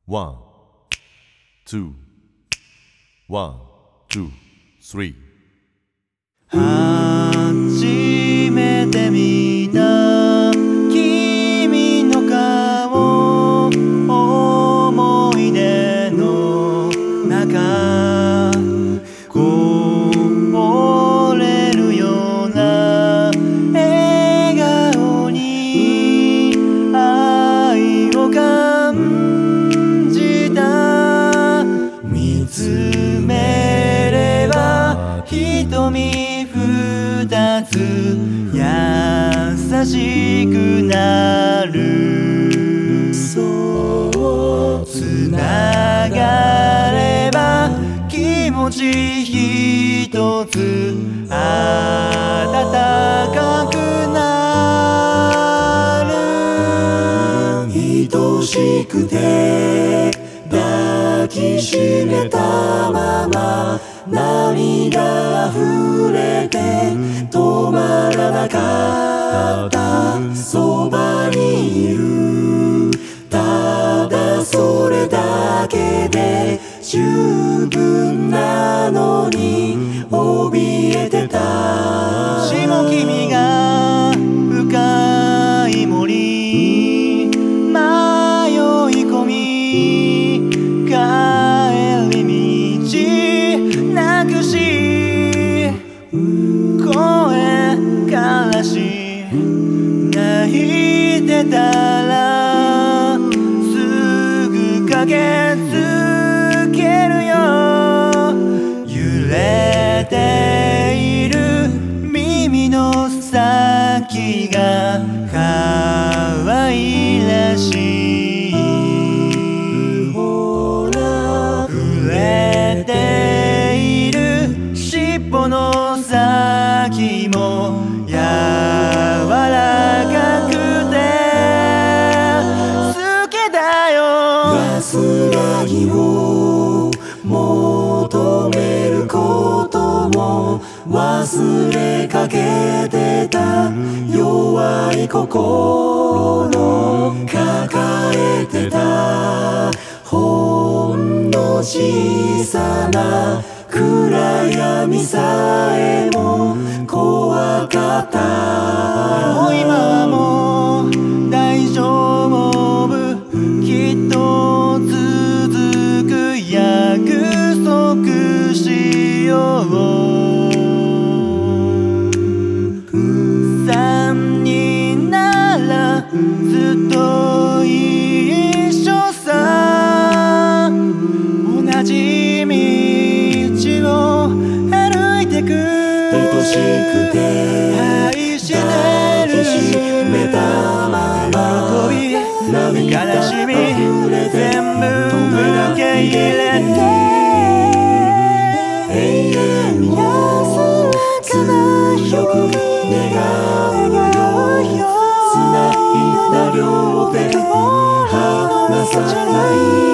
One, two, one, two, three. 初めて見た君の顔、思い出の中こぼれるような笑顔に愛を感じた。見つめれば瞳二つ優しくなる。そうつながれば気持ち一つ温かくなる。愛しくて抱きしめたまま涙溢れて止まらなかった。そばにいるただそれだけで十分なのに怯えてた。もしも君が深い森迷い込み帰り道なくし声からし泣いてたらすぐ駆けつけるよ。揺れている耳の先が可愛らしい。ほら触れている尻尾の先も柔らかくて好きだよ。安らぎを求めることも忘れかけてた。弱い心抱えてた。ほんの小さな暗闇さえも怖かった。今はもう大丈夫。きっと続く約束しよう。三人ならずっと一緒さ。同じ道を歩いてく。愛しくて愛してる抱きしめたまま喜び悲しみ全部受け入れて永遠に強く願うよ。繋いだ両手離さない。